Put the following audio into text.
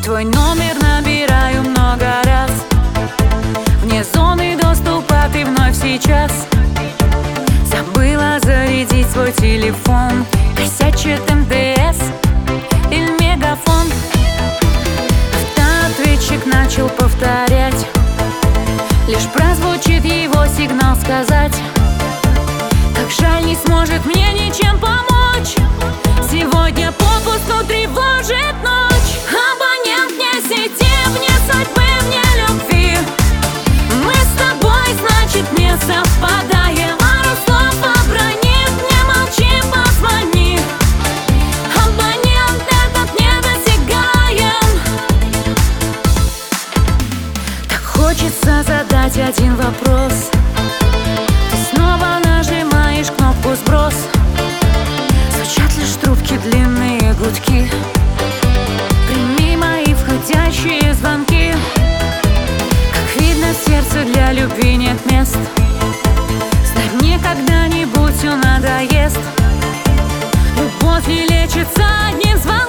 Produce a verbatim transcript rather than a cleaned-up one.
Твой номер набираю много раз. Вне зоны доступа ты вновь сейчас. Забыла зарядить свой телефон. Косячит эм дэ эс или мегафон. Автоответчик начал повторять. Лишь прозвучит его сигнал сказать: как жаль, не сможет мне ничем помочь. Сегодня попусту тревожит ночь. Абонент вне сети, вне судьбы, вне любви. Мы с тобой, значит, не совпадаем. Пару слов обронив, не молчи, позвони. Абонент этот недосягаем. Так хочется задать один вопрос. Ты снова нажимаешь кнопку «Сброс». Звучат лишь трубки, длинные гудки. Прими мои входящие звонки. Как видно, в сердце для любви нет мест. Знай, мне когда-нибудь все надоест. Любовь не лечится одним звонком.